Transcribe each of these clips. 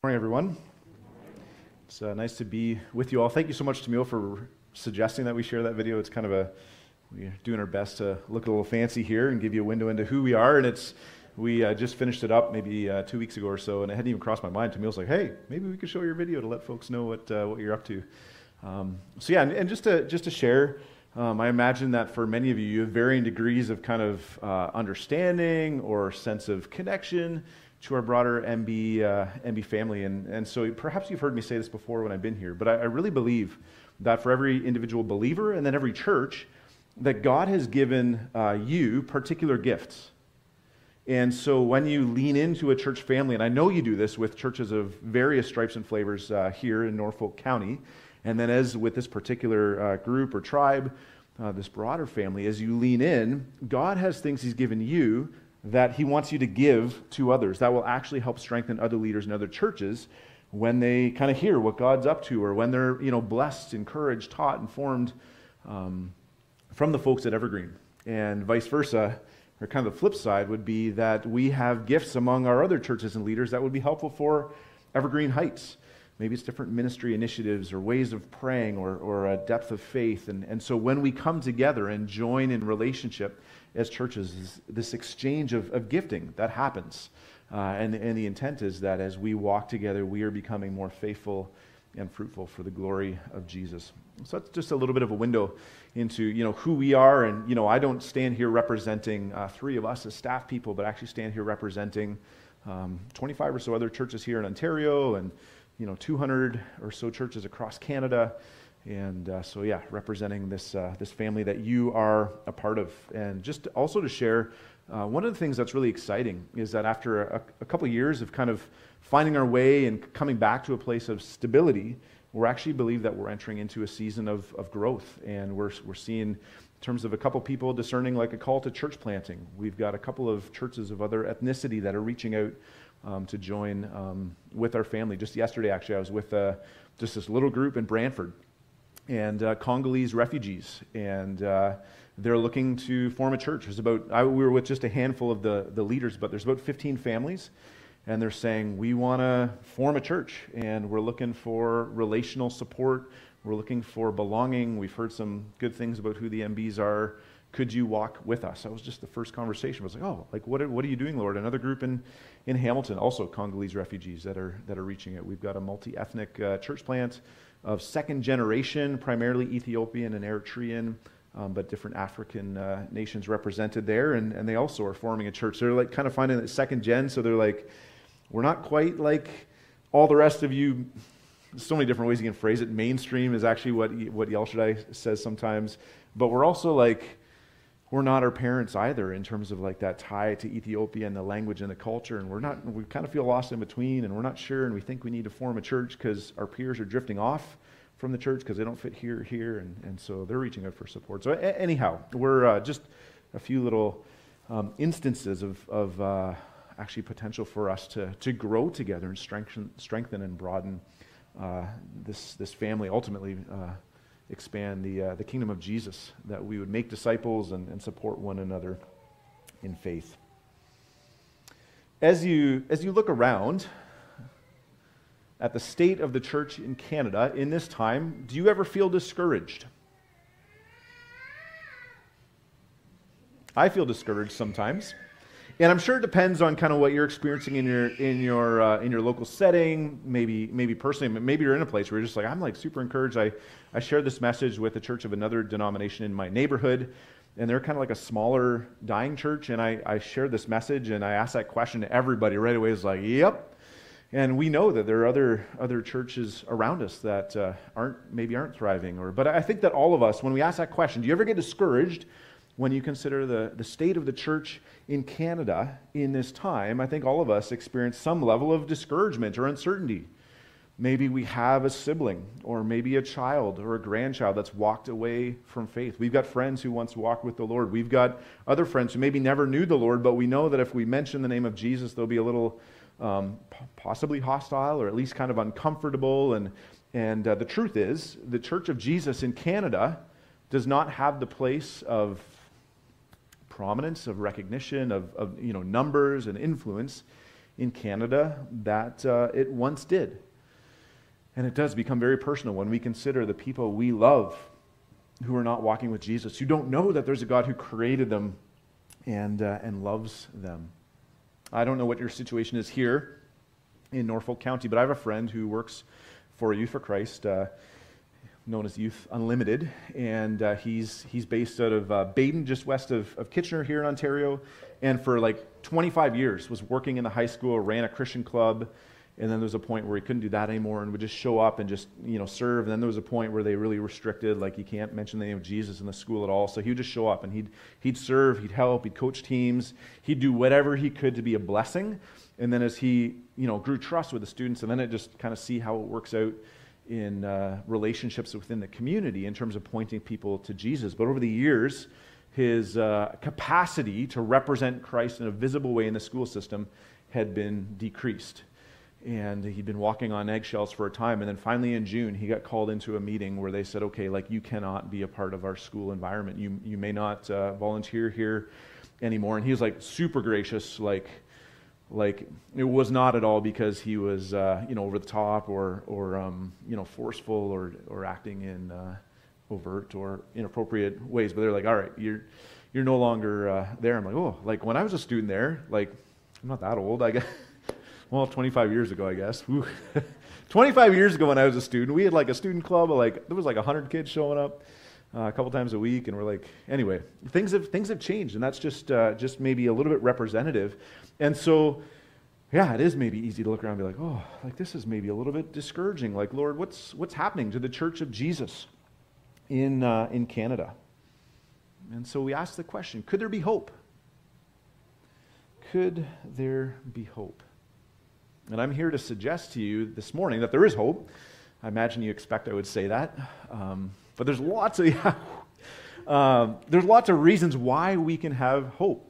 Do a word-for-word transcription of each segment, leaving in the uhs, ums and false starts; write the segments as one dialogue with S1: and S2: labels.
S1: Morning, everyone. It's uh, nice to be with you all. Thank you so much, Tamil, for suggesting that we share that video. It's kind of a, we're doing our best to look a little fancy here and give you a window into who we are. And it's, we uh, just finished it up maybe uh, two weeks ago or so, and it hadn't even crossed my mind. Tamil's like, hey, maybe we could show your video to let folks know what uh, what you're up to. Um, so yeah, and, and just to just to share, um, I imagine that for many of you, you have varying degrees of kind of uh, understanding or sense of connection to our broader M B uh, M B family, and and so perhaps you've heard me say this before when I've been here, but I, I really believe that for every individual believer and then every church, that God has given uh, you particular gifts. And so when you lean into a church family, and I know you do this with churches of various stripes and flavors uh, here in Norfolk County, and then as with this particular uh, group or tribe, uh, this broader family, as you lean in, God has things He's given you that He wants you to give to others that will actually help strengthen other leaders in other churches when they kind of hear what God's up to, or when they're, you know, blessed, encouraged, taught, informed um, from the folks at Evergreen. And vice versa, or kind of the flip side would be that we have gifts among our other churches and leaders that would be helpful for Evergreen Heights. Maybe it's different ministry initiatives or ways of praying or, or a depth of faith. And, and so when we come together and join in relationship as churches, this exchange of, of gifting that happens. Uh, and, and the intent is that as we walk together, we are becoming more faithful and fruitful for the glory of Jesus. So that's just a little bit of a window into, you know, who we are. And, you know, I don't stand here representing uh, three of us as staff people, but actually stand here representing um, twenty-five or so other churches here in Ontario, and, you know, two hundred or so churches across Canada. And uh, so, yeah, representing this uh, this family that you are a part of. And just also to share, uh, one of the things that's really exciting is that after a, a couple of years of kind of finding our way and coming back to a place of stability, we actually believe that we're entering into a season of, of growth. And we're we're seeing, in terms of a couple people discerning like a call to church planting. We've got a couple of churches of other ethnicity that are reaching out um, to join um, with our family. Just yesterday, actually, I was with uh, just this little group in Brantford, and uh, Congolese refugees, and uh, they're looking to form a church. There's about, I, we were with just a handful of the, the leaders, but there's about fifteen families, and they're saying, we want to form a church, and we're looking for relational support, we're looking for belonging. We've heard some good things about who the M Bs are. Could you walk with us? That was just the first conversation. I was like, oh, like what are, what are you doing, Lord? Another group in, in Hamilton, also Congolese refugees that are that are reaching out. We've got a multi-ethnic uh, church plant of second generation, primarily Ethiopian and Eritrean, um, but different African uh, nations represented there, and, and they also are forming a church. They're like kind of finding that second gen, so they're like, we're not quite like all the rest of you. So many different ways you can phrase it. Mainstream is actually what what El Shaddai says sometimes, but we're also like, we're not our parents either in terms of like that tie to Ethiopia and the language and the culture, and we're not, we kind of feel lost in between, and we're not sure, and we think we need to form a church because our peers are drifting off from the church because they don't fit here, here, and, and so they're reaching out for support. So a- anyhow, we're uh, just a few little um, instances of, of uh, actually potential for us to, to grow together and strengthen, strengthen and broaden uh, this, this family, ultimately uh, expand the uh, the kingdom of Jesus, that we would make disciples and, and support one another in faith. As you as you look around at the state of the church in Canada in this time, do you ever feel discouraged? I feel discouraged sometimes. And I'm sure it depends on kind of what you're experiencing in your in your uh, in your local setting, maybe maybe personally, maybe you're in a place where you're just like, I'm like super encouraged. I, I shared this message with a church of another denomination in my neighborhood, and they're kind of like a smaller dying church, and I, I shared this message, and I asked that question to everybody right away. It was like, yep. And we know that there are other other churches around us that uh, aren't maybe aren't thriving, or but I think that all of us, when we ask that question, do you ever get discouraged when you consider the, the state of the church in Canada in this time? I think all of us experience some level of discouragement or uncertainty. Maybe we have a sibling, or maybe a child or a grandchild that's walked away from faith. We've got friends who once walked with the Lord. We've got other friends who maybe never knew the Lord, but we know that if we mention the name of Jesus, they'll be a little um, possibly hostile, or at least kind of uncomfortable. And, and uh, the truth is, the Church of Jesus in Canada does not have the place of prominence, of recognition, of, of you know numbers and influence in Canada that uh, it once did. And it does become very personal when we consider the people we love who are not walking with Jesus, who don't know that there's a God who created them and uh, and loves them. I don't know what your situation is here in Norfolk County, but I have a friend who works for Youth for Christ, uh, known as Youth Unlimited, and uh, he's he's based out of uh, Baden, just west of, of Kitchener here in Ontario, and for like twenty-five years was working in the high school, ran a Christian club, and then there was a point where he couldn't do that anymore and would just show up and just, you know, serve. And then there was a point where they really restricted, like you can't mention the name of Jesus in the school at all. So he would just show up and he'd he'd serve, he'd help, he'd coach teams, he'd do whatever he could to be a blessing. And then as he, you know, grew trust with the students, and then it just kind of see how it works out in uh, relationships within the community in terms of pointing people to Jesus. But over the years, his uh, capacity to represent Christ in a visible way in the school system had been decreased. And he'd been walking on eggshells for a time, and then finally in June, he got called into a meeting where they said, okay, like, you cannot be a part of our school environment. You you may not uh, volunteer here anymore. And he was like super gracious, like, like it was not at all because he was, uh, you know, over the top or, or um, you know, forceful or, or acting in uh, overt or inappropriate ways. But they're like, all right, you're, you're no longer uh, there. I'm like, oh, like when I was a student there, like, I'm not that old, I guess. Well, twenty-five years ago, I guess. twenty-five years ago when I was a student, we had like a student club of like, there was like one hundred kids showing up uh, a couple times a week, and we're like, anyway, things have things have changed, and that's just uh, just maybe a little bit representative. And so, yeah, it is maybe easy to look around and be like, oh, like this is maybe a little bit discouraging. Like, Lord, what's what's happening to the Church of Jesus in uh, in Canada? And so we ask the question, could there be hope? Could there be hope? And I'm here to suggest to you this morning that there is hope. I imagine you expect I would say that. Um, but there's lots of yeah, um, there's lots of reasons why we can have hope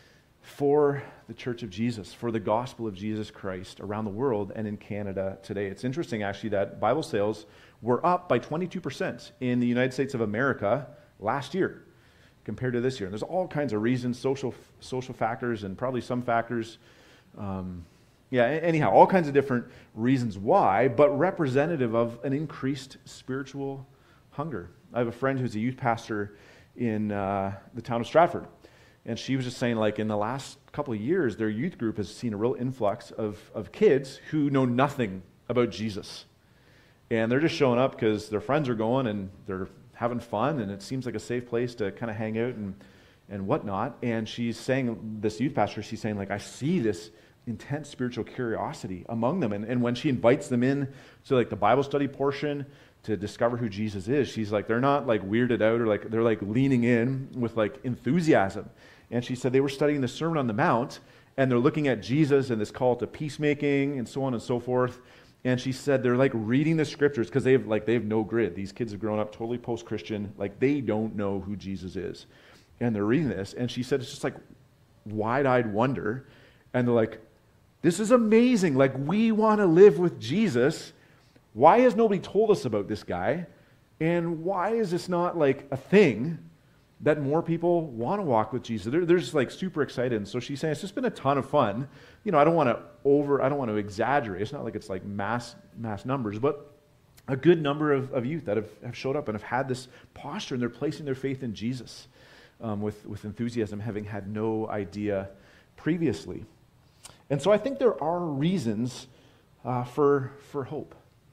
S1: for the Church of Jesus, for the gospel of Jesus Christ around the world and in Canada today. It's interesting, actually, that Bible sales were up by twenty-two percent in the United States of America last year compared to this year. And there's all kinds of reasons, social social factors and probably some factors um, Yeah, anyhow, all kinds of different reasons why, but representative of an increased spiritual hunger. I have a friend who's a youth pastor in uh, the town of Stratford, and she was just saying, like, in the last couple of years, their youth group has seen a real influx of, of kids who know nothing about Jesus. And they're just showing up because their friends are going and they're having fun, and it seems like a safe place to kind of hang out and, and whatnot. And she's saying, this youth pastor, she's saying, like, I see this intense spiritual curiosity among them. And, and when she invites them in to like the Bible study portion to discover who Jesus is, she's like, they're not like weirded out or like, they're like leaning in with like enthusiasm. And she said they were studying the Sermon on the Mount, and they're looking at Jesus and this call to peacemaking and so on and so forth. And she said they're like reading the scriptures because they have like they have no grid. These kids have grown up totally post-Christian, like they don't know who Jesus is. And they're reading this, and she said it's just like wide-eyed wonder. And they're like, this is amazing. Like, we want to live with Jesus. Why has nobody told us about this guy? And why is this not like a thing that more people want to walk with Jesus? They're, they're just like super excited. And so she's saying it's just been a ton of fun. You know, I don't want to over, I don't want to exaggerate. It's not like it's like mass mass numbers, but a good number of, of youth that have, have showed up and have had this posture, and they're placing their faith in Jesus um, with, with enthusiasm, having had no idea previously. And so I think there are reasons uh, for, for hope.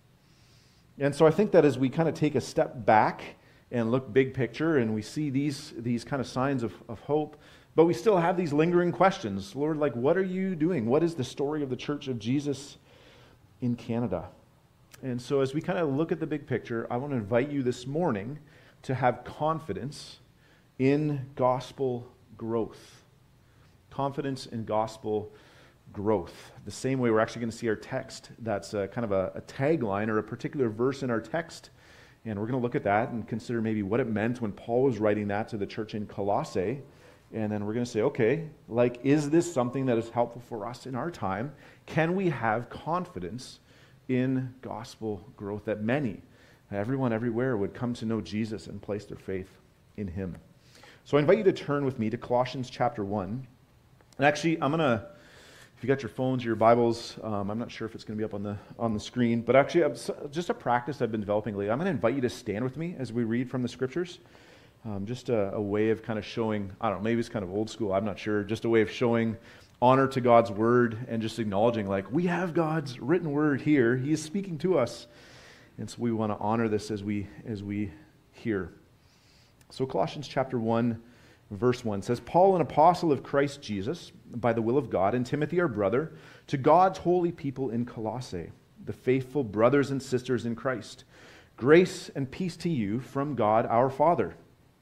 S1: And so I think that as we kind of take a step back and look big picture, and we see these, these kind of signs of, of hope, but we still have these lingering questions. Lord, like, what are you doing? What is the story of the Church of Jesus in Canada? And so as we kind of look at the big picture, I want to invite you this morning to have confidence in gospel growth. Confidence in gospel growth. The same way we're actually going to see our text. That's a, kind of a, a tagline or a particular verse in our text. And we're going to look at that and consider maybe what it meant when Paul was writing that to the church in Colossae. And then we're going to say, okay, like, is this something that is helpful for us in our time? Can we have confidence in gospel growth that many, everyone everywhere, would come to know Jesus and place their faith in him? So I invite you to turn with me to Colossians chapter one. And actually, I'm going to, if you got your phones or your Bibles, um, I'm not sure if it's going to be up on the on the screen, but actually, uh, just a practice I've been developing lately. I'm going to invite you to stand with me as we read from the Scriptures. Um, just a, a way of kind of showing, I don't know, maybe it's kind of old school, I'm not sure, just a way of showing honor to God's Word and just acknowledging, like, we have God's written Word here. He is speaking to us. And so we want to honor this as we as we hear. So Colossians chapter one, verse one says, Paul, an apostle of Christ Jesus, by the will of God, and Timothy, our brother, to God's holy people in Colossae, the faithful brothers and sisters in Christ. Grace and peace to you from God our Father.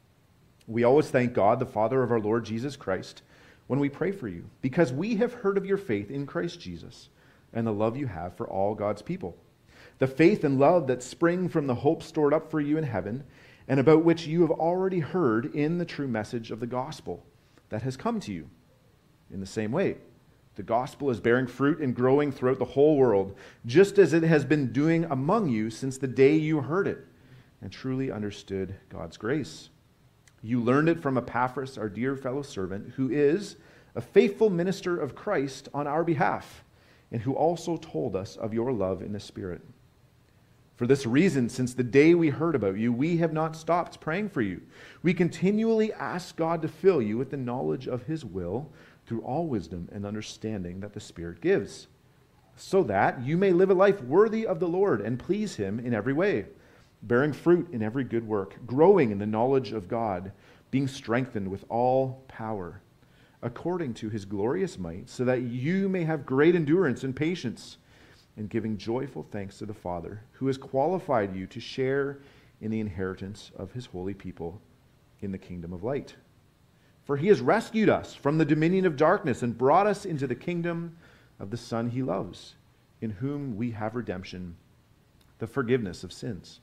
S1: We always thank God, the Father of our Lord Jesus Christ, when we pray for you, because we have heard of your faith in Christ Jesus and the love you have for all God's people. The faith and love that spring from the hope stored up for you in heaven, and about which you have already heard in the true message of the gospel that has come to you. In the same way, the gospel is bearing fruit and growing throughout the whole world, just as it has been doing among you since the day you heard it and truly understood God's grace. You learned it from Epaphras, our dear fellow servant, who is a faithful minister of Christ on our behalf, and who also told us of your love in the Spirit. For this reason, since the day we heard about you, we have not stopped praying for you. We continually ask God to fill you with the knowledge of His will through all wisdom and understanding that the Spirit gives, so that you may live a life worthy of the Lord and please Him in every way, bearing fruit in every good work, growing in the knowledge of God, being strengthened with all power, according to His glorious might, so that you may have great endurance and patience, and giving joyful thanks to the Father, who has qualified you to share in the inheritance of His holy people in the kingdom of light. For He has rescued us from the dominion of darkness and brought us into the kingdom of the Son He loves, in whom we have redemption, the forgiveness of sins.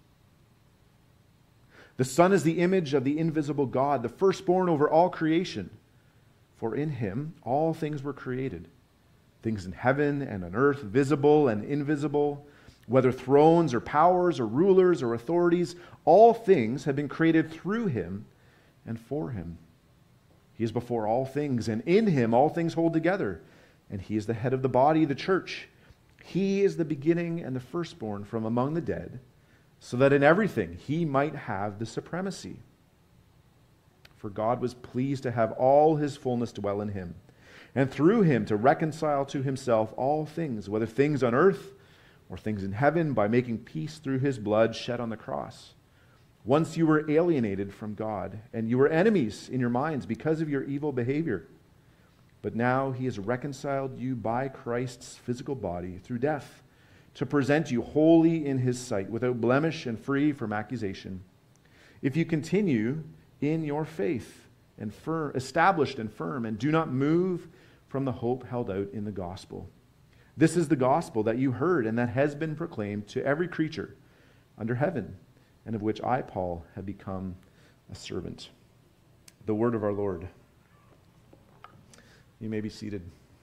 S1: The Son is the image of the invisible God, the firstborn over all creation. For in Him all things were created, things in heaven and on earth, visible and invisible, whether thrones or powers or rulers or authorities, all things have been created through Him and for Him. He is before all things, and in Him all things hold together. And He is the head of the body, the church. He is the beginning and the firstborn from among the dead, so that in everything He might have the supremacy. For God was pleased to have all His fullness dwell in Him, and through Him to reconcile to Himself all things, whether things on earth or things in heaven, by making peace through His blood shed on the cross. Once you were alienated from God, and you were enemies in your minds because of your evil behavior. But now He has reconciled you by Christ's physical body through death, to present you holy in His sight, without blemish and free from accusation. If you continue in your faith, and firm, established and firm, and do not move from the hope held out in the gospel. This is the gospel that you heard and that has been proclaimed to every creature under heaven, and of which I, Paul, have become a servant. The word of our Lord. You may be seated.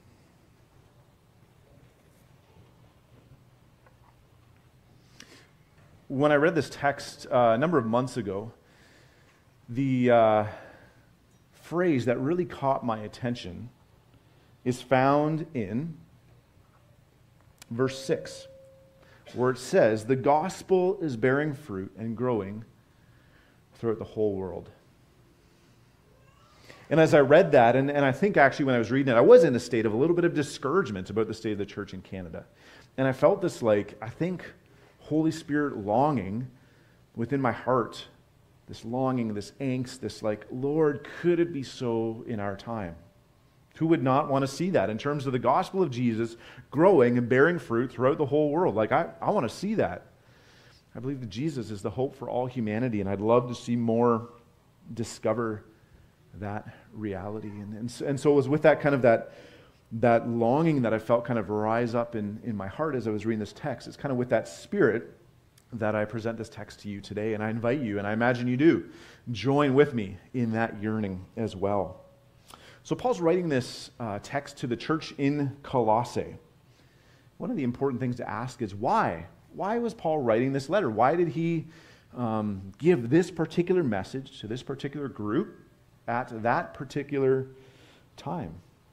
S1: When I read this text uh, a number of months ago, the uh, phrase that really caught my attention is found in verse six, where it says, the gospel is bearing fruit and growing throughout the whole world. And as I read that, and, and I think actually when I was reading it, I was in a state of a little bit of discouragement about the state of the church in Canada. And I felt this, like, I think, Holy Spirit longing within my heart, this longing, this angst, this like, Lord, could it be so in our time? Who would not want to see that in terms of the gospel of Jesus growing and bearing fruit throughout the whole world? Like, I, I want to see that. I believe that Jesus is the hope for all humanity, and I'd love to see more discover that reality. And, and, and so it was with that kind of that, that longing that I felt kind of rise up in, in my heart as I was reading this text. It's kind of with that spirit that I present this text to you today, and I invite you, and I imagine you do, join with me in that yearning as well. So Paul's writing this uh, text to the church in Colossae. One of the important things to ask is why? Why was Paul writing this letter? Why did he um, give this particular message to this particular group at that particular time?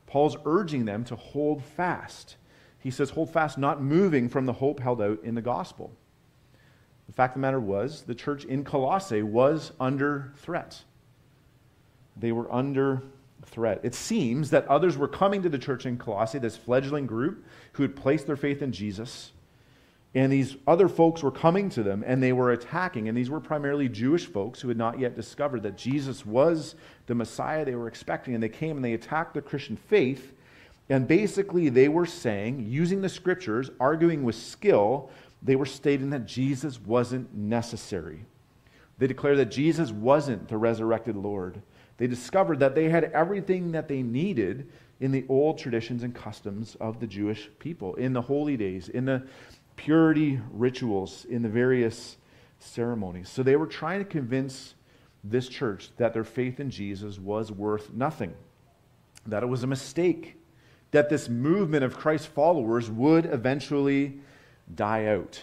S1: Paul's urging them to hold fast. He says, hold fast, not moving from the hope held out in the gospel. The fact of the matter was, the church in Colossae was under threat. They were under threat. It seems that others were coming to the church in Colossae, this fledgling group who had placed their faith in Jesus. And these other folks were coming to them and they were attacking. And these were primarily Jewish folks who had not yet discovered that Jesus was the Messiah they were expecting. And they came and they attacked the Christian faith. And basically they were saying, using the scriptures, arguing with skill, they were stating that Jesus wasn't necessary. They declared that Jesus wasn't the resurrected Lord. They discovered that they had everything that they needed in the old traditions and customs of the Jewish people, in the holy days, in the purity rituals, in the various ceremonies. So they were trying to convince this church that their faith in Jesus was worth nothing, that it was a mistake, that this movement of Christ's followers would eventually die out.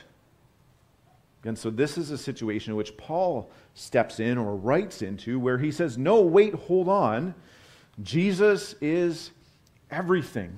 S1: And so this is a situation in which Paul steps in or writes into where he says, no, wait, hold on. Jesus is everything.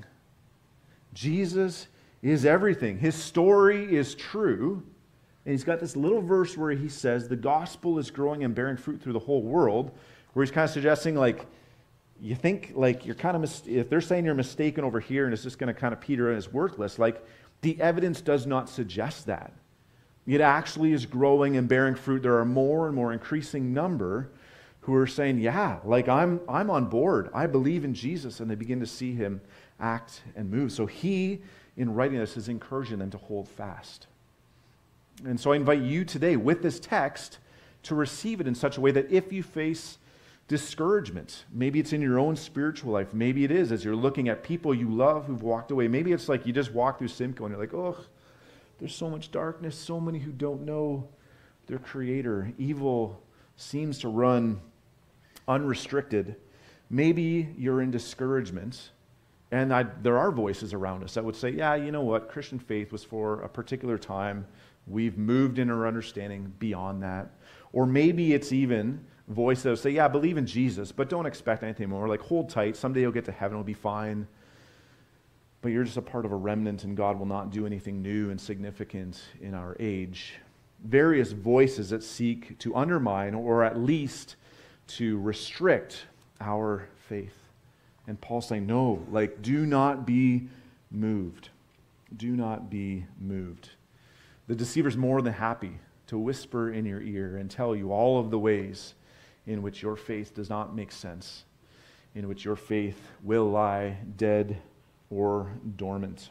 S1: Jesus is everything. His story is true. And he's got this little verse where he says the gospel is growing and bearing fruit through the whole world, where he's kind of suggesting, like, you think, like, you're kind of, mis- if they're saying you're mistaken over here and it's just going to kind of peter and it's worthless, like, the evidence does not suggest that. It actually is growing and bearing fruit. There are more and more increasing number who are saying, yeah, like I'm I'm on board. I believe in Jesus. And they begin to see him act and move. So he, in writing this, is encouraging them to hold fast. And so I invite you today with this text to receive it in such a way that if you face discouragement, maybe it's in your own spiritual life, maybe it is as you're looking at people you love who've walked away, maybe it's like you just walk through Simcoe and you're like, oh, there's so much darkness, so many who don't know their Creator. Evil seems to run unrestricted. Maybe you're in discouragement, and I, there are voices around us that would say, yeah, you know what, Christian faith was for a particular time. We've moved in our understanding beyond that. Or maybe it's even voices that would say, yeah, believe in Jesus, but don't expect anything more. Like, hold tight, someday you'll get to heaven, it'll be fine. But you're just a part of a remnant, and God will not do anything new and significant in our age. Various voices that seek to undermine or at least to restrict our faith. And Paul's saying, no, like, do not be moved. Do not be moved. The deceiver's more than happy to whisper in your ear and tell you all of the ways in which your faith does not make sense, in which your faith will lie dead or dormant.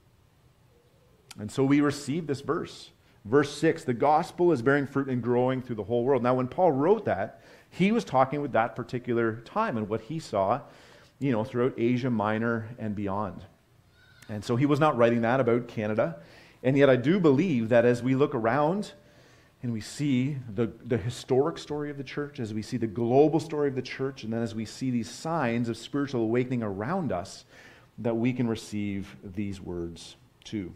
S1: And so we receive this verse. Verse six, the gospel is bearing fruit and growing through the whole world. Now, when Paul wrote that, he was talking with that particular time and what he saw, you know, throughout Asia Minor and beyond. And so he was not writing that about Canada. And yet I do believe that as we look around and we see the, the historic story of the church, as we see the global story of the church, and then as we see these signs of spiritual awakening around us, that we can receive these words too.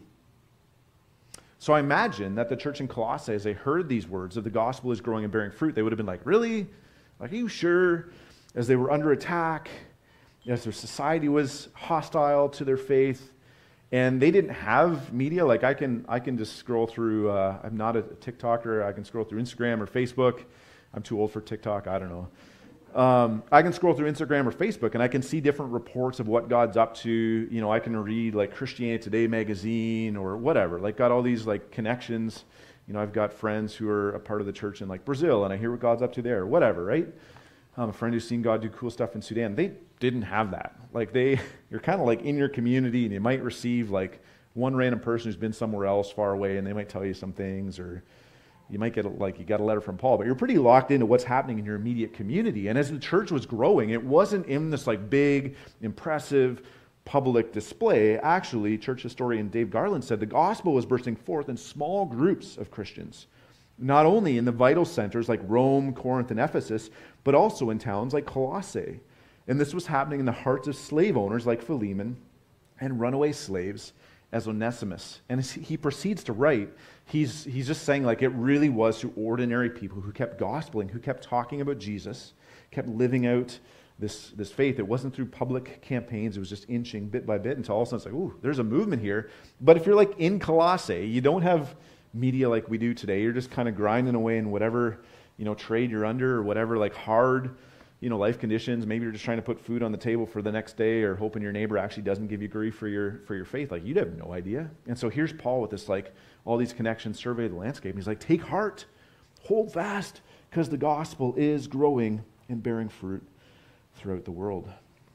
S1: So I imagine that the church in Colossae, as they heard these words of the gospel is growing and bearing fruit, they would have been like, really? Like, are you sure? As they were under attack, as their society was hostile to their faith, and they didn't have media. Like, I can I can just scroll through, uh, I'm not a TikToker, I can scroll through Instagram or Facebook. I'm too old for TikTok, I don't know. Um, I can scroll through Instagram or Facebook and I can see different reports of what God's up to. You know, I can read like Christianity Today magazine or whatever. Like, got all these like connections. You know, I've got friends who are a part of the church in like Brazil and I hear what God's up to there, or whatever, right? Um, a friend who's seen God do cool stuff in Sudan. They didn't have that. Like, they, you're kind of like in your community and you might receive like one random person who's been somewhere else far away and they might tell you some things, or you might get, like, you got a letter from Paul, but you're pretty locked into what's happening in your immediate community. And as the church was growing, it wasn't in this, like, big, impressive public display. Actually, church historian Dave Garland said the gospel was bursting forth in small groups of Christians, not only in the vital centers like Rome, Corinth, and Ephesus, but also in towns like Colossae. And this was happening in the hearts of slave owners like Philemon and runaway slaves as Onesimus. And as he proceeds to write, he's he's just saying, like, it really was to ordinary people who kept gospeling, who kept talking about Jesus, kept living out this, this faith. It wasn't through public campaigns. It was just inching bit by bit until all of a sudden it's like, ooh, there's a movement here. But if you're like in Colossae, you don't have media like we do today. You're just kind of grinding away in whatever, you know, trade you're under or whatever, like hard, you know, life conditions. Maybe you're just trying to put food on the table for the next day or hoping your neighbor actually doesn't give you grief for your for your faith. Like, you'd have no idea. And so here's Paul with this, like, all these connections, survey the landscape. And he's like, take heart, hold fast, because the gospel is growing and bearing fruit throughout the world.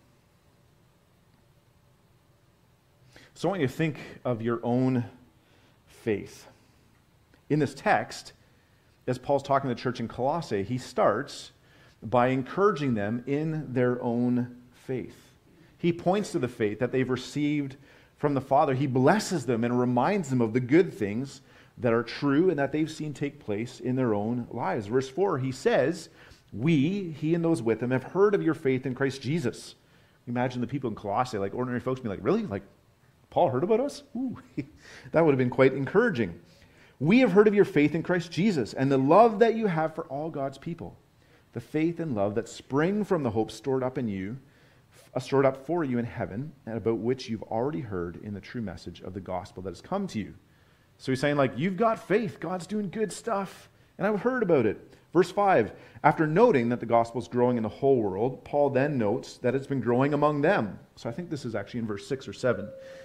S1: So I want you to think of your own faith. In this text, as Paul's talking to the church in Colossae, he starts by encouraging them in their own faith. He points to the faith that they've received from the Father. He blesses them and reminds them of the good things that are true and that they've seen take place in their own lives. Verse four, he says, we, he and those with him, have heard of your faith in Christ Jesus. Imagine the people in Colossae, like ordinary folks, being like, really? Like, Paul heard about us? Ooh, that would have been quite encouraging. We have heard of your faith in Christ Jesus and the love that you have for all God's people. The faith and love that spring from the hope stored up in you, uh, stored up for you in heaven, and about which you've already heard in the true message of the gospel that has come to you. So he's saying, like, you've got faith. God's doing good stuff, and I've heard about it. Verse five, after noting that the gospel is growing in the whole world, Paul then notes that it's been growing among them. So I think this is actually in verse six or seven.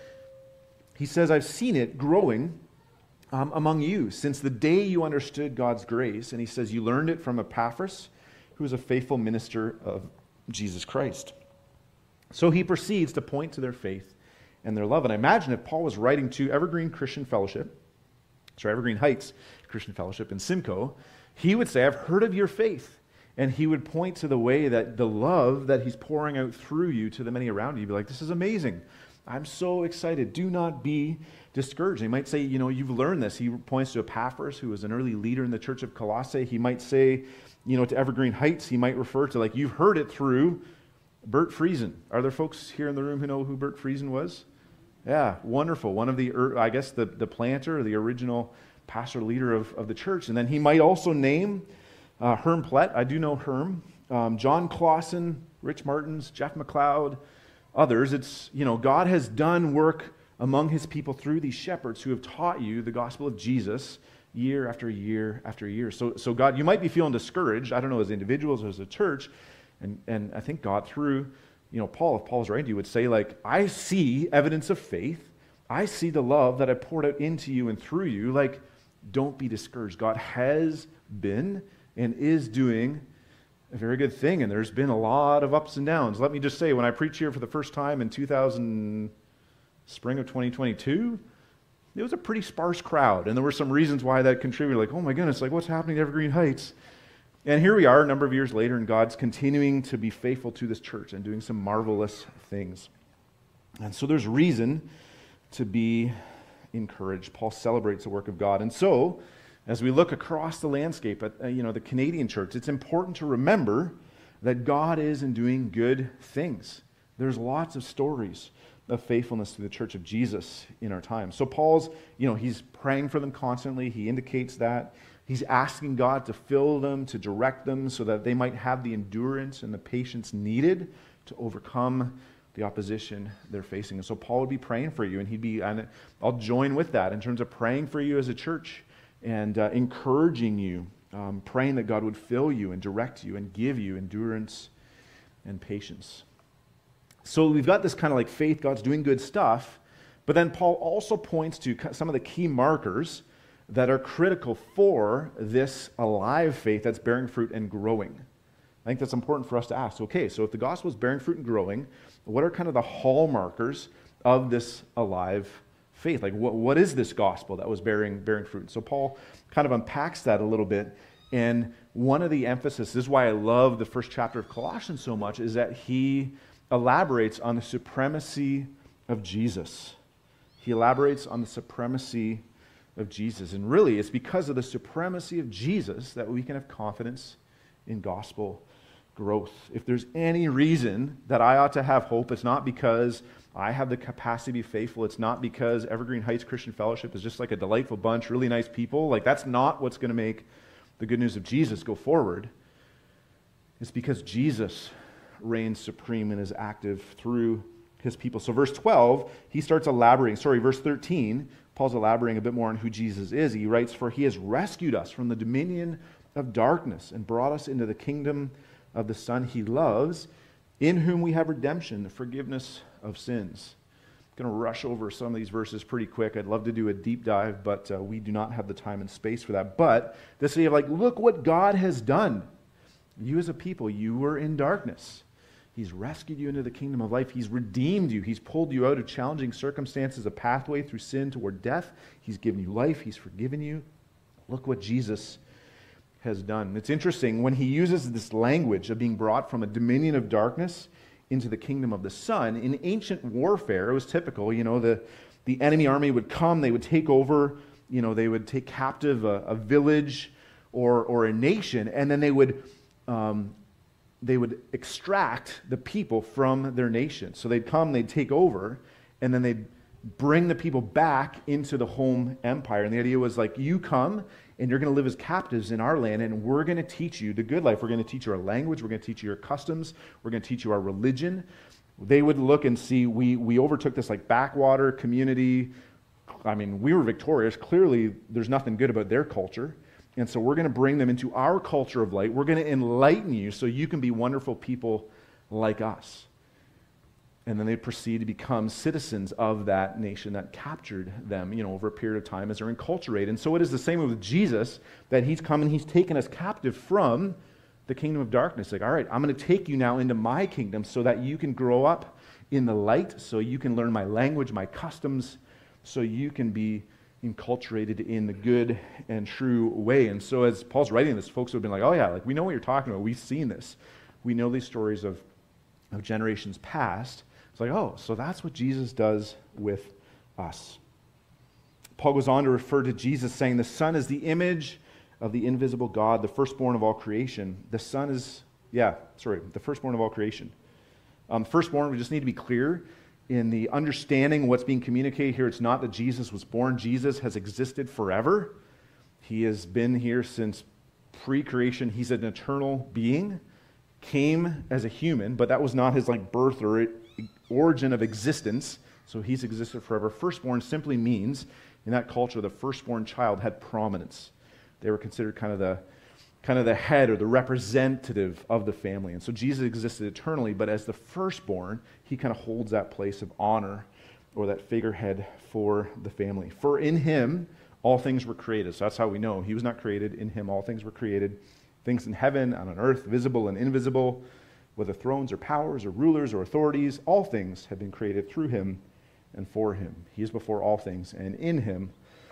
S1: He says, I've seen it growing um, among you since the day you understood God's grace. And he says, you learned it from Epaphras, who is a faithful minister of Jesus Christ. So he proceeds to point to their faith and their love. And I imagine if Paul was writing to Evergreen Christian Fellowship, sorry, Evergreen Heights Christian Fellowship in Simcoe, he would say, I've heard of your faith. And he would point to the way that the love that he's pouring out through you to the many around you. He'd be like, this is amazing. I'm so excited. Do not be discouraged. He might say, you know, you've learned this. He points to Epaphras, who was an early leader in the church of Colossae. He might say, you know, to Evergreen Heights, he might refer to, like, you've heard it through Bert Friesen. Are there folks here in the room who know who Bert Friesen was? Yeah, wonderful. One of the, I guess, the, the planter, or the original pastor leader of, of the church. And then he might also name uh, Herm Plett. I do know Herm. Um, John Clausen, Rich Martins, Jeff McLeod, others. It's, you know, God has done work among his people through these shepherds who have taught you the gospel of Jesus year after year after year. So, so God, you might be feeling discouraged, I don't know, as individuals or as a church, and, and I think God through, you know, Paul, if Paul's writing to you, would say, like, I see evidence of faith. I see the love that I poured out into you and through you. Like, don't be discouraged. God has been and is doing a very good thing, and there's been a lot of ups and downs. Let me just say, when I preached here for the first time in two thousand, spring of twenty twenty-two, it was a pretty sparse crowd, and there were some reasons why that contributed, like, oh my goodness, like, what's happening to Evergreen Heights? And here we are a number of years later, and God's continuing to be faithful to this church and doing some marvelous things. And so there's reason to be encouraged. Paul celebrates the work of God. And so, as we look across the landscape at uh, you know the Canadian church, it's important to remember that God is in doing good things. There's lots of stories of faithfulness to the church of Jesus in our time. So Paul's, you know, he's praying for them constantly. He indicates that. He's asking God to fill them, to direct them, so that they might have the endurance and the patience needed to overcome the opposition they're facing. And so Paul would be praying for you, and he'd be, and I'll join with that in terms of praying for you as a church and uh, encouraging you, um, praying that God would fill you and direct you and give you endurance and patience. So we've got this kind of like faith, God's doing good stuff, but then Paul also points to some of the key markers that are critical for this alive faith that's bearing fruit and growing. I think that's important for us to ask. Okay, so if the gospel is bearing fruit and growing, what are kind of the hallmarkers of this alive faith? Like, what, what is this gospel that was bearing, bearing fruit? So Paul kind of unpacks that a little bit, and one of the emphasis, this is why I love the first chapter of Colossians so much, is that he elaborates on the supremacy of Jesus. He elaborates on the supremacy of Jesus. And really, it's because of the supremacy of Jesus that we can have confidence in gospel growth. If there's any reason that I ought to have hope, it's not because I have the capacity to be faithful. It's not because Evergreen Heights Christian Fellowship is just like a delightful bunch, really nice people. Like, that's not what's going to make the good news of Jesus go forward. It's because Jesus reigns supreme and is active through his people. So verse twelve, he starts elaborating. Sorry, verse thirteen, Paul's elaborating a bit more on who Jesus is. He writes, "For he has rescued us from the dominion of darkness and brought us into the kingdom of the Son he loves, in whom we have redemption, the forgiveness of sins." I'm going to rush over some of these verses pretty quick. I'd love to do a deep dive, but uh, we do not have the time and space for that. But this idea of like, look what God has done. You as a people, you were in darkness. He's rescued you into the kingdom of life. He's redeemed you. He's pulled you out of challenging circumstances, a pathway through sin toward death. He's given you life. He's forgiven you. Look what Jesus has done. It's interesting, when he uses this language of being brought from a dominion of darkness into the kingdom of the Son, in ancient warfare, it was typical, you know, the, the enemy army would come, they would take over, you know, they would take captive a, a village or, or a nation, and then they would um, they would extract the people from their nation. So they'd come, they'd take over, and then they'd bring the people back into the home empire. And the idea was like, you come, and you're going to live as captives in our land, and we're going to teach you the good life. We're going to teach you our language. We're going to teach you your customs. We're going to teach you our religion. They would look and see, we, we overtook this like backwater community. I mean, we were victorious. Clearly, there's nothing good about their culture. And so we're going to bring them into our culture of light. We're going to enlighten you so you can be wonderful people like us. And then they proceed to become citizens of that nation that captured them, you know, over a period of time as they're enculturated. And so it is the same with Jesus, that he's come and he's taken us captive from the kingdom of darkness. Like, all right, I'm going to take you now into my kingdom so that you can grow up in the light, so you can learn my language, my customs, so you can be enculturated in the good and true way. And so as Paul's writing this, folks have been like, oh yeah, like we know what you're talking about. We've seen this. We know these stories of, of generations past. It's like, oh, so that's what Jesus does with us. Paul goes on to refer to Jesus saying the Son is the image of the invisible God, the firstborn of all creation. The Son is, yeah, sorry, the firstborn of all creation. Um, firstborn, we just need to be clear in the understanding what's being communicated here. It's not that Jesus was born. Jesus has existed forever. He has been here since pre-creation. He's an eternal being, came as a human, but that was not his like birth or origin of existence. So he's existed forever. Firstborn simply means, in that culture, the firstborn child had prominence. They were considered kind of the kind of the head or the representative of the family. And so Jesus existed eternally, but as the firstborn, he kind of holds that place of honor or that figurehead for the family. For in him, all things were created. So that's how we know. He was not created. In him, all things were created. Things in heaven and on earth, visible and invisible, whether thrones or powers or rulers or authorities, all things have been created through him and for him. He is before all things, and in him,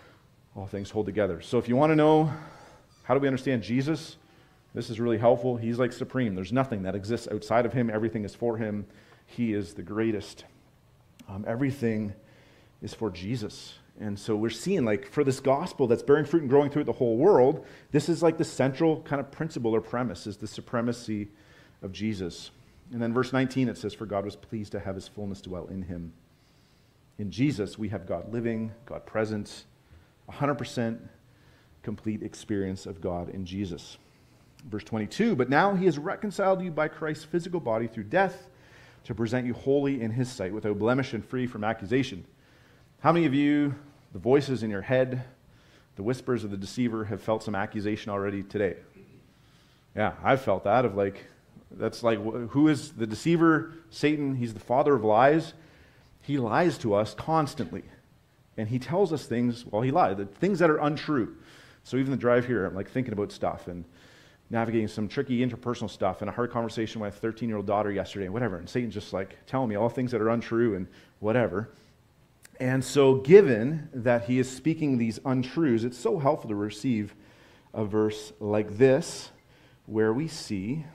S1: all things hold together. So if you want to know, how do we understand Jesus? This is really helpful. He's like supreme. There's nothing that exists outside of him. Everything is for him. He is the greatest. Um, everything is for Jesus. And so we're seeing, like, for this gospel that's bearing fruit and growing through the whole world, this is like the central kind of principle or premise, is the supremacy of Jesus. And then verse nineteen, it says, for God was pleased to have his fullness dwell in him. In Jesus, we have God living, God present, one hundred percent complete experience of God in Jesus. Verse twenty-two, but now he has reconciled you by Christ's physical body through death to present you holy in his sight, without blemish and free from accusation. How many of you, the voices in your head, the whispers of the deceiver, have felt some accusation already today? Yeah, I've felt that, of like, that's like, who is the deceiver? Satan. He's the father of lies. He lies to us constantly. And he tells us things, well, he lied, the things that are untrue. So even the drive here, I'm like thinking about stuff and navigating some tricky interpersonal stuff and a hard conversation with my thirteen-year-old daughter yesterday and whatever. And Satan's just like telling me all things that are untrue and whatever. And so given that he is speaking these untruths, it's so helpful to receive a verse like this, where we see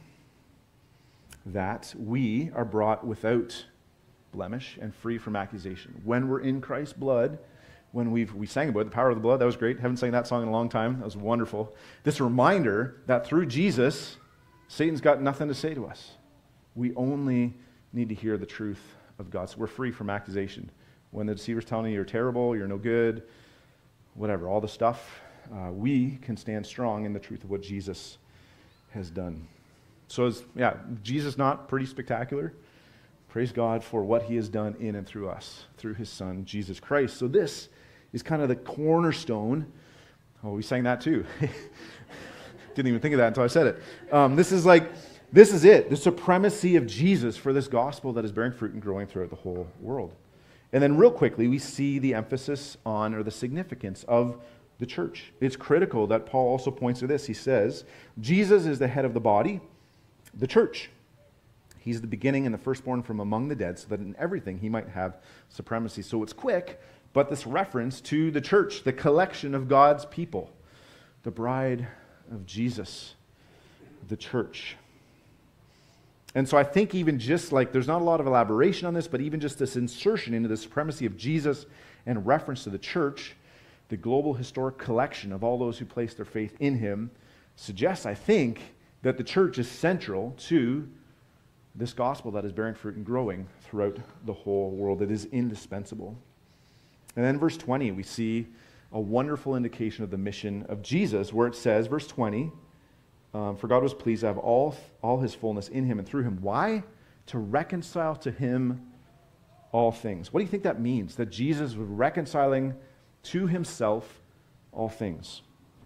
S1: that we are brought without blemish and free from accusation. When we're in Christ's blood, when we've, we sang about the power of the blood, that was great. Haven't sang that song in a long time. That was wonderful. This reminder that through Jesus, Satan's got nothing to say to us. We only need to hear the truth of God. So we're free from accusation. When the deceiver's telling you you're terrible, you're no good, whatever, all the stuff, uh, we can stand strong in the truth of what Jesus has done. So is, yeah, Jesus not pretty spectacular? Praise God for what he has done in and through us, through his son, Jesus Christ. So this is kind of the cornerstone. Oh, we sang that too. Didn't even think of that until I said it. Um, this is like, this is it, the supremacy of Jesus for this gospel that is bearing fruit and growing throughout the whole world. And then real quickly, we see the emphasis on, or the significance of the church. It's critical that Paul also points to this. He says, Jesus is the head of the body, the church. He's the beginning and the firstborn from among the dead, so that in everything he might have supremacy. So it's quick, but this reference to the church, the collection of God's people, the bride of Jesus, the church. And so I think even just like, there's not a lot of elaboration on this, but even just this insertion into the supremacy of Jesus and reference to the church, the global historic collection of all those who place their faith in him, suggests, I think, that the church is central to this gospel that is bearing fruit and growing throughout the whole world. It is indispensable. And then verse twenty, we see a wonderful indication of the mission of Jesus, where it says, verse twenty, um, for God was pleased to have all, all his fullness in him and through him. Why? To reconcile to him all things. What do you think that means? That Jesus was reconciling to himself all things.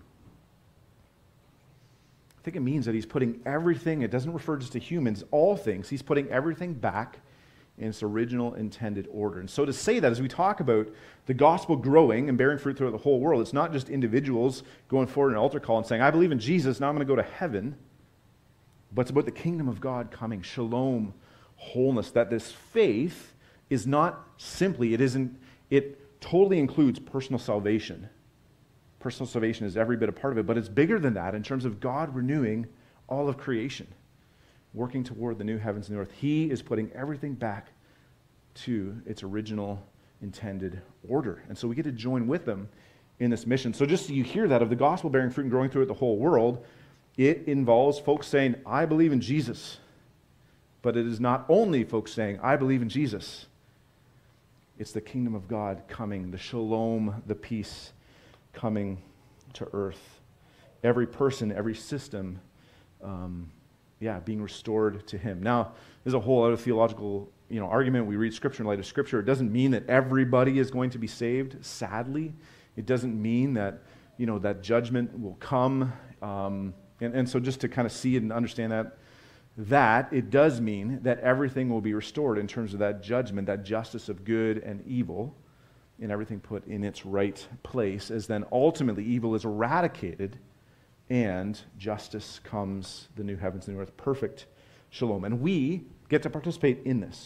S1: I think it means that he's putting everything, it doesn't refer just to humans, all things. He's putting everything back in its original intended order. And so to say that, as we talk about the gospel growing and bearing fruit throughout the whole world, it's not just individuals going forward in an altar call and saying, I believe in Jesus, now I'm going to go to heaven. But it's about the kingdom of God coming, shalom, wholeness, that this faith is not simply, it isn't, it totally includes personal salvation. Personal salvation is every bit a part of it, but it's bigger than that in terms of God renewing all of creation, working toward the new heavens and the earth. He is putting everything back to its original intended order. And so we get to join with them in this mission. So just so you hear that, of the gospel bearing fruit and growing throughout the whole world, it involves folks saying, I believe in Jesus. But it is not only folks saying, I believe in Jesus. It's the kingdom of God coming, the shalom, the peace coming to earth. Every person, every system, um, yeah, being restored to him. Now, there's a whole other theological, you know, argument. We read Scripture in light of Scripture. It doesn't mean that everybody is going to be saved, sadly. It doesn't mean that, you know, that judgment will come. Um, and, and so just to kind of see it and understand that, that it does mean that everything will be restored in terms of that judgment, that justice of good and evil, and everything put in its right place, as then ultimately evil is eradicated and justice comes, the new heavens and the earth, perfect shalom. And we get to participate in this.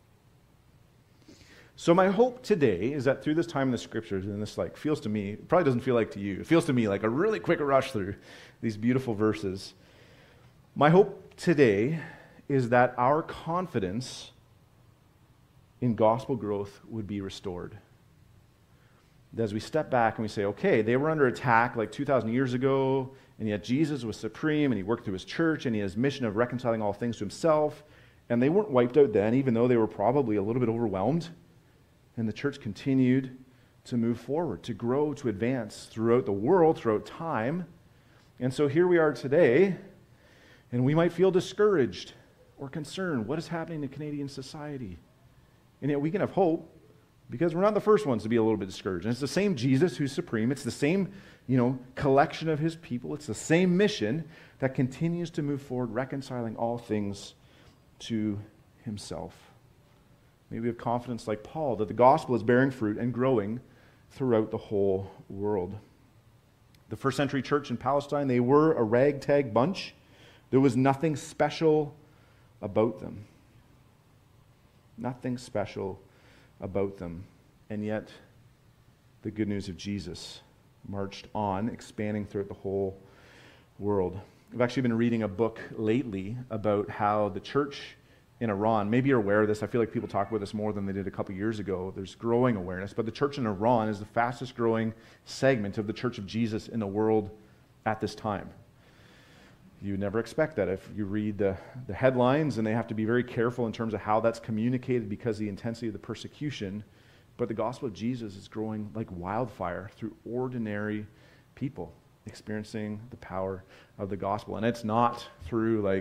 S1: So my hope today is that through this time in the Scriptures, and this like feels to me, it probably doesn't feel like to you, it feels to me like a really quick rush through these beautiful verses. My hope today is that our confidence in gospel growth would be restored. As we step back and we say, okay, they were under attack like two thousand years ago, and yet Jesus was supreme, and he worked through his church, and he has his mission of reconciling all things to himself, and they weren't wiped out then, even though they were probably a little bit overwhelmed, and the church continued to move forward, to grow, to advance throughout the world, throughout time. And so here we are today, and we might feel discouraged or concerned. What is happening in Canadian society? And yet we can have hope, because we're not the first ones to be a little bit discouraged. And it's the same Jesus who's supreme. It's the same, you know, collection of his people. It's the same mission that continues to move forward, reconciling all things to himself. Maybe we have confidence like Paul that the gospel is bearing fruit and growing throughout the whole world. The first century church in Palestine, they were a ragtag bunch. There was nothing special about them. Nothing special about them. And yet, the good news of Jesus marched on, expanding throughout the whole world. I've actually been reading a book lately about how the church in Iran, maybe you're aware of this, I feel like people talk about this more than they did a couple years ago. There's growing awareness, but the church in Iran is the fastest growing segment of the Church of Jesus in the world at this time. You would never expect that if you read the, the headlines, and they have to be very careful in terms of how that's communicated because of the intensity of the persecution. But the gospel of Jesus is growing like wildfire through ordinary people experiencing the power of the gospel. And it's not through like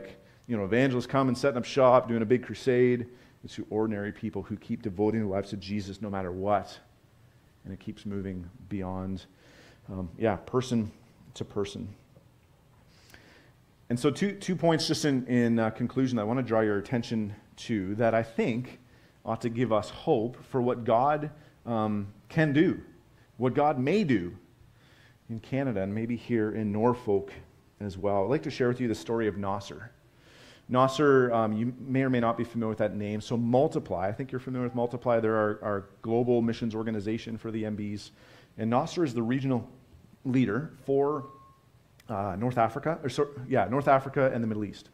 S1: you know, evangelists come and setting up shop, doing a big crusade. It's to ordinary people who keep devoting their lives to Jesus no matter what. And it keeps moving beyond, um, yeah, person to person. And so two, two points just in, in uh, conclusion that I want to draw your attention to that I think ought to give us hope for what God um, can do, what God may do in Canada and maybe here in Norfolk as well. I'd like to share with you the story of Nasser. Nasser, um, you may or may not be familiar with that name. So Multiply, I think you're familiar with Multiply. They're our, our global missions organization for the M Bs. And Nasser is the regional leader for uh, North Africa, or so, yeah, North Africa and the Middle East.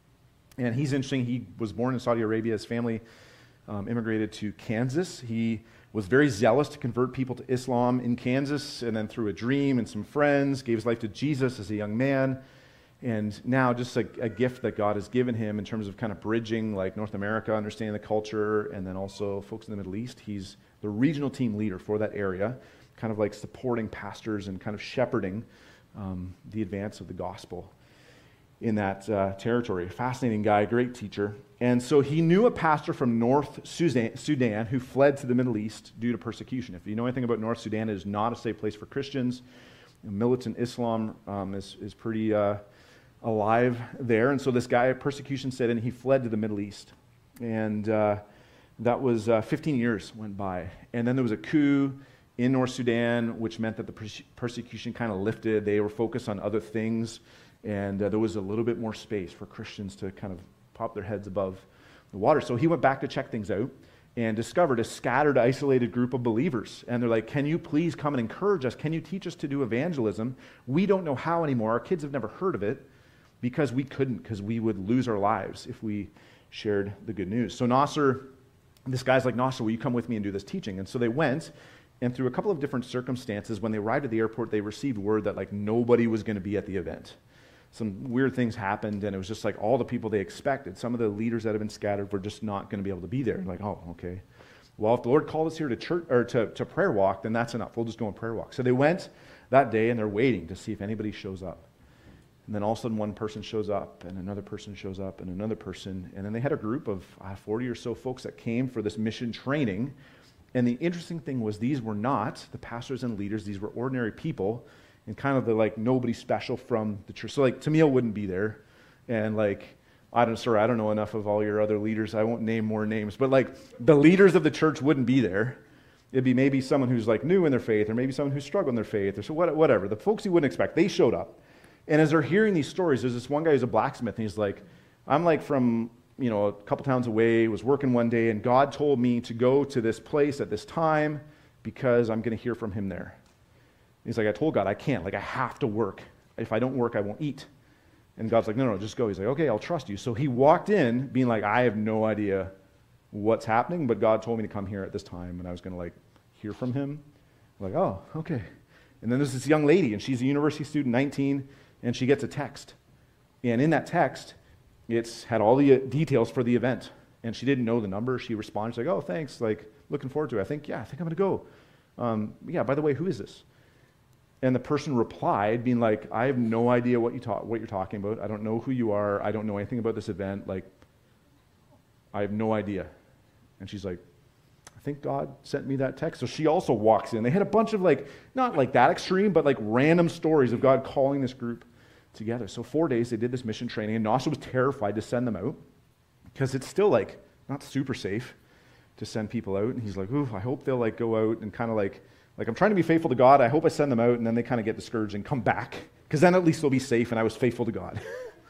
S1: And he's interesting. He was born in Saudi Arabia. His family um, immigrated to Kansas. He was very zealous to convert people to Islam in Kansas, and then through a dream and some friends, gave his life to Jesus as a young man. And now just a, a gift that God has given him in terms of kind of bridging like North America, understanding the culture, and then also folks in the Middle East. He's the regional team leader for that area, kind of like supporting pastors and kind of shepherding um, the advance of the gospel in that uh, territory. Fascinating guy, great teacher. And so he knew a pastor from North Sudan, Sudan who fled to the Middle East due to persecution. If you know anything about North Sudan, it is not a safe place for Christians. Militant Islam um, is, is pretty... Uh, alive there. And so this guy, persecution set in, he fled to the Middle East. And uh, that was uh, fifteen years went by. And then there was a coup in North Sudan, which meant that the perse- persecution kind of lifted. They were focused on other things. And uh, there was a little bit more space for Christians to kind of pop their heads above the water. So he went back to check things out and discovered a scattered, isolated group of believers. And they're like, can you please come and encourage us? Can you teach us to do evangelism? We don't know how anymore. Our kids have never heard of it. Because we couldn't, because we would lose our lives if we shared the good news. So Nasser, this guy's like, Nasser, will you come with me and do this teaching? And so they went, and through a couple of different circumstances, when they arrived at the airport, they received word that like nobody was going to be at the event. Some weird things happened, and it was just like all the people they expected. Some of the leaders that had been scattered were just not going to be able to be there. Like, oh, okay. Well, if the Lord called us here to church or to, to prayer walk, then that's enough. We'll just go on prayer walk. So they went that day, and they're waiting to see if anybody shows up. And then all of a sudden one person shows up, and another person shows up, and another person. And then they had a group of uh, forty or so folks that came for this mission training. And the interesting thing was these were not the pastors and leaders. These were ordinary people and kind of the like nobody special from the church. So like Tamil wouldn't be there. And like, I don't, sorry, I don't know enough of all your other leaders. I won't name more names. But like the leaders of the church wouldn't be there. It'd be maybe someone who's like new in their faith, or maybe someone who's struggled in their faith, or so whatever. The folks you wouldn't expect, they showed up. And as they're hearing these stories, there's this one guy who's a blacksmith, and he's like, I'm like from, you know, a couple towns away, was working one day, and God told me to go to this place at this time because I'm going to hear from him there. He's like, I told God I can't. Like, I have to work. If I don't work, I won't eat. And God's like, no, no, just go. He's like, okay, I'll trust you. So he walked in being like, I have no idea what's happening, but God told me to come here at this time, and I was going to, like, hear from him. I'm like, oh, okay. And then there's this young lady, and she's a university student, nineteen, and she gets a text. And in that text, it's had all the details for the event. And she didn't know the number. She responded, she's like, oh, thanks, like, looking forward to it. I think, yeah, I think I'm going to go. Um, yeah, by the way, who is this? And the person replied, being like, I have no idea what, you talk, what you're talking about. I don't know who you are. I don't know anything about this event. Like, I have no idea. And she's like, I think God sent me that text. So she also walks in. They had a bunch of like, not like that extreme, but like random stories of God calling this group together. So four days they did this mission training, and Nasser was terrified to send them out because it's still like not super safe to send people out. And he's like, ooh, I hope they'll like go out and kind of like, like I'm trying to be faithful to God. I hope I send them out, and then they kind of get discouraged and come back because then at least they'll be safe and I was faithful to God.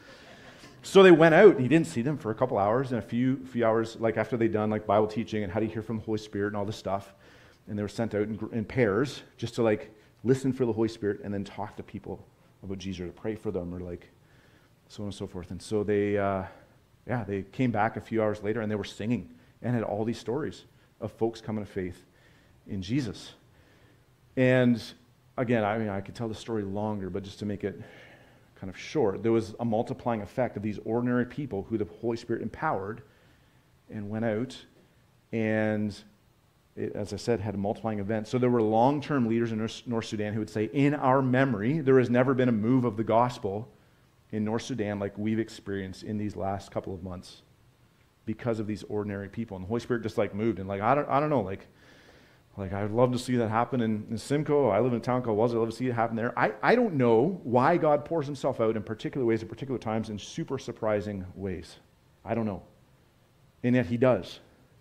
S1: So they went out, and he didn't see them for a couple hours, and a few few hours like after they'd done like Bible teaching and how to hear from the Holy Spirit and all this stuff, and they were sent out in, in pairs just to like listen for the Holy Spirit and then talk to people about Jesus, or to pray for them, or like so on and so forth. And so they, uh, yeah, they came back a few hours later, and they were singing and had all these stories of folks coming to faith in Jesus. And again, I mean, I could tell the story longer, but just to make it kind of short, there was a multiplying effect of these ordinary people who the Holy Spirit empowered and went out, and it, as I said, had a multiplying event. So there were long-term leaders in North Sudan who would say, in our memory, there has never been a move of the gospel in North Sudan like we've experienced in these last couple of months because of these ordinary people. And the Holy Spirit just like moved and like, I don't, I don't know, like, like I'd love to see that happen in, in Simcoe. I live in a town called Wellesley. I'd love to see it happen there. I, I don't know why God pours himself out in particular ways at particular times in super surprising ways. I don't know. And yet he does.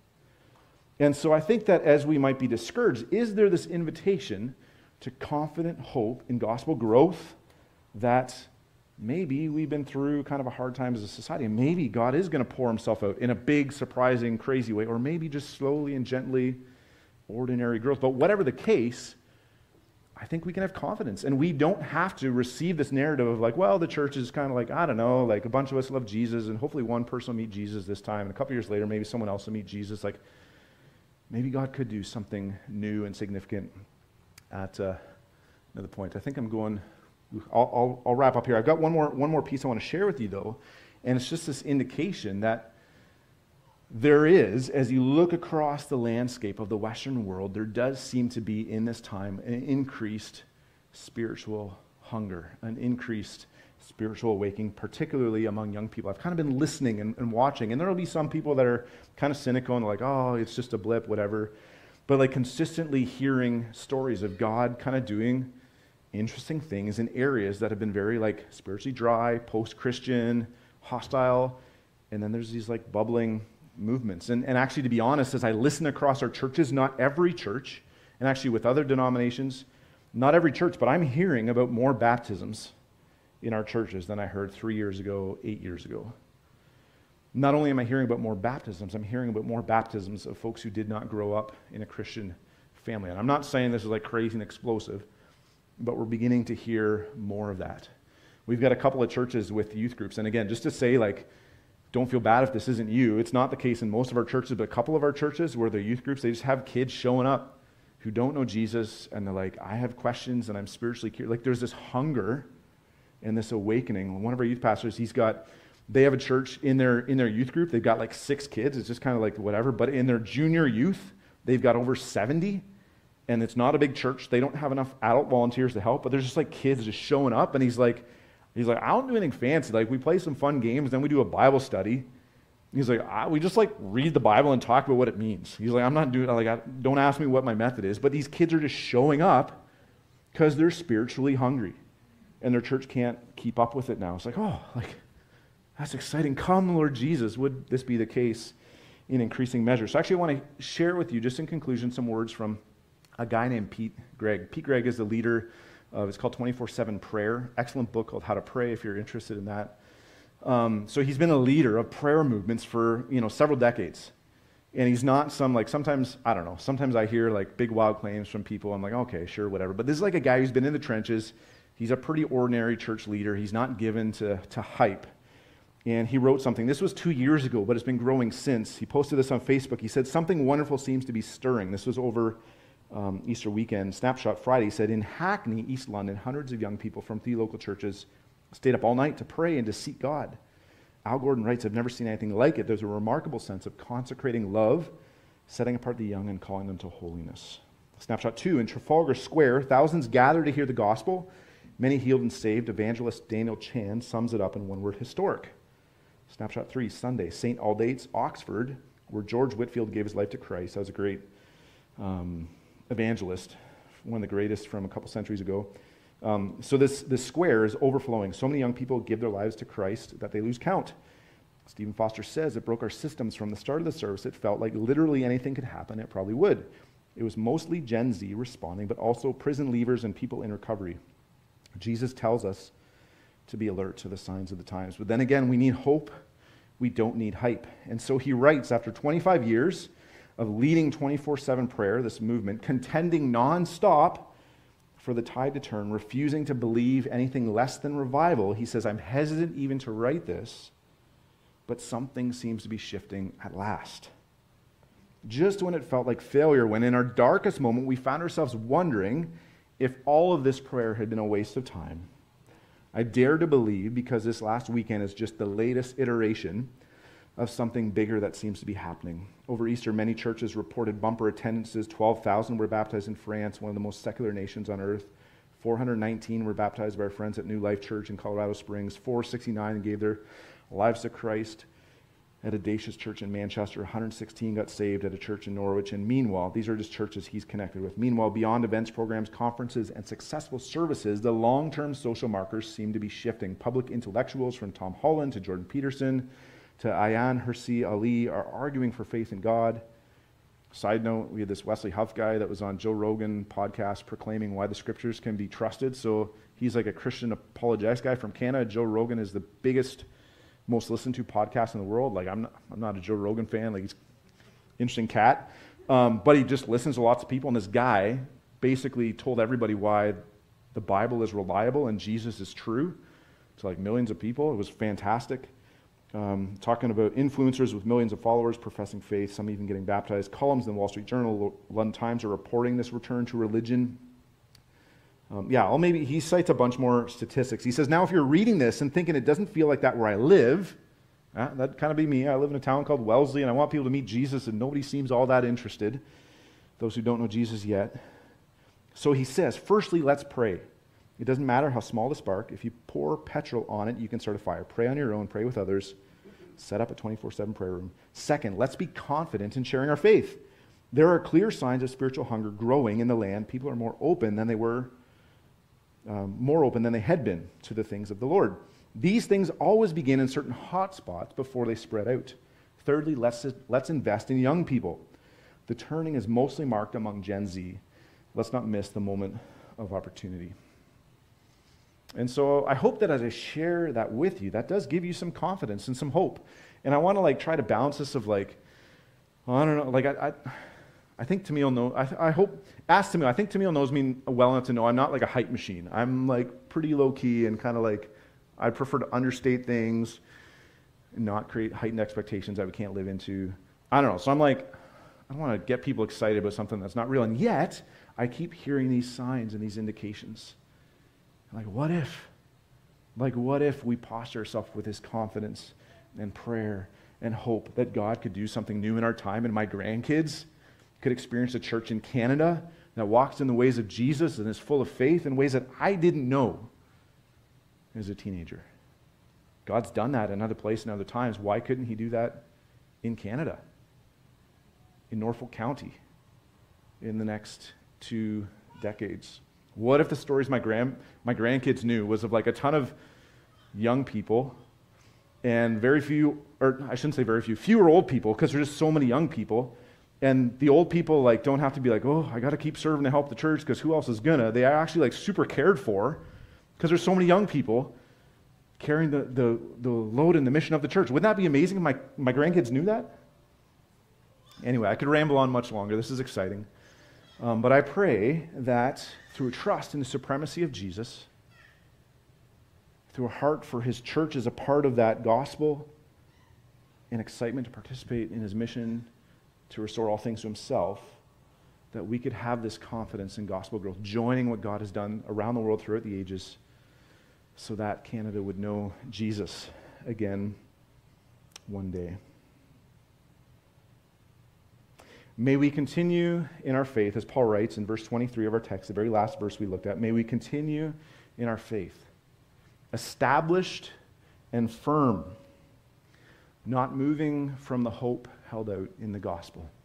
S1: And so I think that as we might be discouraged, is there this invitation to confident hope in gospel growth that maybe we've been through kind of a hard time as a society, and maybe God is going to pour himself out in a big, surprising, crazy way, or maybe just slowly and gently, ordinary growth. But whatever the case, I think we can have confidence, and we don't have to receive this narrative of like, well, the church is kind of like, I don't know, like a bunch of us love Jesus, and hopefully one person will meet Jesus this time, and a couple years later, maybe someone else will meet Jesus. Like, maybe God could do something new and significant at uh, another point. I think I'm going, I'll, I'll, I'll wrap up here. I've got one more, one more piece I want to share with you, though, and it's just this indication that there is, as you look across the landscape of the Western world, there does seem to be in this time an increased spiritual hunger, an increased spiritual awakening, particularly among young people. I've kind of been listening and, and watching, and there will be some people that are kind of cynical and like, oh, it's just a blip, whatever. But like consistently hearing stories of God kind of doing interesting things in areas that have been very like spiritually dry, post-Christian, hostile, and then there's these like bubbling movements. And, and actually, to be honest, as I listen across our churches, not every church, and actually with other denominations, not every church, but I'm hearing about more baptisms in our churches than I heard three years ago, eight years ago. Not only am I hearing about more baptisms, I'm hearing about more baptisms of folks who did not grow up in a Christian family. And I'm not saying this is like crazy and explosive, but we're beginning to hear more of that. We've got a couple of churches with youth groups. And again, just to say, like, don't feel bad if this isn't you. It's not the case in most of our churches, but a couple of our churches where they're youth groups, they just have kids showing up who don't know Jesus, and they're like, I have questions and I'm spiritually curious. Like, there's this hunger and this awakening. One of our youth pastors, he's got, they have a church in their in their youth group. They've got like six kids. It's just kind of like whatever. But in their junior youth, they've got over seventy. And it's not a big church. They don't have enough adult volunteers to help. But there's just like kids just showing up. And he's like, he's like, I don't do anything fancy. Like, we play some fun games. Then we do a Bible study. He's like, I, we just like read the Bible and talk about what it means. He's like, I'm not doing, like, I, don't ask me what my method is. But these kids are just showing up because they're spiritually hungry. And their church can't keep up with it now. It's like, oh, like, that's exciting. Come, Lord Jesus. Would this be the case in increasing measure? So actually I want to share with you, just in conclusion, some words from a guy named Pete Greig. Pete Greig is the leader of, it's called twenty-four seven Prayer. Excellent book called How to Pray if you're interested in that. Um, so he's been a leader of prayer movements for, you know, several decades. And he's not some, like, sometimes, I don't know, sometimes I hear like big wild claims from people. I'm like, okay, sure, whatever. But this is like a guy who's been in the trenches. He's a pretty ordinary church leader. He's not given to, to hype. And he wrote something. This was two years ago, but it's been growing since. He posted this on Facebook. He said, something wonderful seems to be stirring. This was over um, Easter weekend. Snapshot Friday. He said, in Hackney, East London, hundreds of young people from three local churches stayed up all night to pray and to seek God. Al Gordon writes, I've never seen anything like it. There's a remarkable sense of consecrating love, setting apart the young and calling them to holiness. Snapshot two, in Trafalgar Square, thousands gathered to hear the gospel. Many healed and saved. Evangelist Daniel Chan sums it up in one word, historic. Snapshot three, Sunday, Saint Aldate's, Oxford, where George Whitefield gave his life to Christ. That was a great um, evangelist, one of the greatest from a couple centuries ago. Um, so this, this square is overflowing. So many young people give their lives to Christ that they lose count. Stephen Foster says, it broke our systems from the start of the service. It felt like literally anything could happen. It probably would. It was mostly Gen Z responding, but also prison leavers and people in recovery. Jesus tells us to be alert to the signs of the times. But then again, we need hope. We don't need hype. And so he writes, after twenty-five years of leading twenty-four seven prayer, this movement, contending nonstop for the tide to turn, refusing to believe anything less than revival, he says, I'm hesitant even to write this, but something seems to be shifting at last. Just when it felt like failure, when in our darkest moment we found ourselves wondering if all of this prayer had been a waste of time, I dare to believe, because this last weekend is just the latest iteration of something bigger that seems to be happening. Over Easter, many churches reported bumper attendances. twelve thousand were baptized in France, one of the most secular nations on earth. four hundred nineteen were baptized by our friends at New Life Church in Colorado Springs. four hundred sixty-nine gave their lives to Christ at Audacious Church in Manchester. one hundred sixteen got saved at a church in Norwich. And meanwhile, these are just churches he's connected with. Meanwhile, beyond events, programs, conferences, and successful services, the long-term social markers seem to be shifting. Public intellectuals from Tom Holland to Jordan Peterson to Ayaan Hirsi Ali are arguing for faith in God. Side note, we had this Wesley Huff guy that was on Joe Rogan podcast proclaiming why the scriptures can be trusted. So he's like a Christian apologetics guy from Canada. Joe Rogan is the biggest, most listened to podcast in the world. Like, I'm not, I'm not a Joe Rogan fan. Like, he's an interesting cat. Um, but he just listens to lots of people. And this guy basically told everybody why the Bible is reliable and Jesus is true to like millions of people. It was fantastic. Um, talking about influencers with millions of followers professing faith, some even getting baptized. Columns in the Wall Street Journal, London Times are reporting this return to religion. Um, yeah, well, maybe he cites a bunch more statistics. He says, now if you're reading this and thinking it doesn't feel like that where I live, uh, that'd kind of be me. I live in a town called Wellesley, and I want people to meet Jesus, and nobody seems all that interested, those who don't know Jesus yet. So he says, firstly, let's pray. It doesn't matter how small the spark. If you pour petrol on it, you can start a fire. Pray on your own, pray with others. Set up a twenty-four seven prayer room. Second, let's be confident in sharing our faith. There are clear signs of spiritual hunger growing in the land. People are more open than they were, um, more open than they had been to the things of the Lord. These things always begin in certain hot spots before they spread out. Thirdly, let's, let's invest in young people. The turning is mostly marked among Gen Z. Let's not miss the moment of opportunity. And so I hope that as I share that with you, that does give you some confidence and some hope. And I want to like try to balance this of like, well, I don't know, like I, I, I think Tamil knows, I, I hope, ask Tamil, I think Tamil knows me well enough to know I'm not like a hype machine. I'm like pretty low key and kind of like, I prefer to understate things and not create heightened expectations that we can't live into. I don't know. So I'm like, I don't want to get people excited about something that's not real. And yet, I keep hearing these signs and these indications. Like, what if? Like, what if we posture ourselves with this confidence and prayer and hope that God could do something new in our time, and my grandkids could experience a church in Canada that walks in the ways of Jesus and is full of faith in ways that I didn't know as a teenager. God's done that in other places and other times. Why couldn't he do that in Canada, in Norfolk County, in the next two decades? What if the stories my grand my grandkids knew was of like a ton of young people and very few, or I shouldn't say very few, fewer old people, because there's just so many young people, and the old people like don't have to be like, oh, I got to keep serving to help the church because who else is gonna? They are actually like super cared for because there's so many young people carrying the, the, the load and the mission of the church. Wouldn't that be amazing if my, my grandkids knew that? Anyway, I could ramble on much longer. This is exciting. Um, but I pray that through a trust in the supremacy of Jesus, through a heart for his church as a part of that gospel, and excitement to participate in his mission to restore all things to himself, that we could have this confidence in gospel growth, joining what God has done around the world throughout the ages, so that Canada would know Jesus again one day. May we continue in our faith, as Paul writes in verse twenty-three of our text, the very last verse we looked at. May we continue in our faith, established and firm, not moving from the hope held out in the gospel.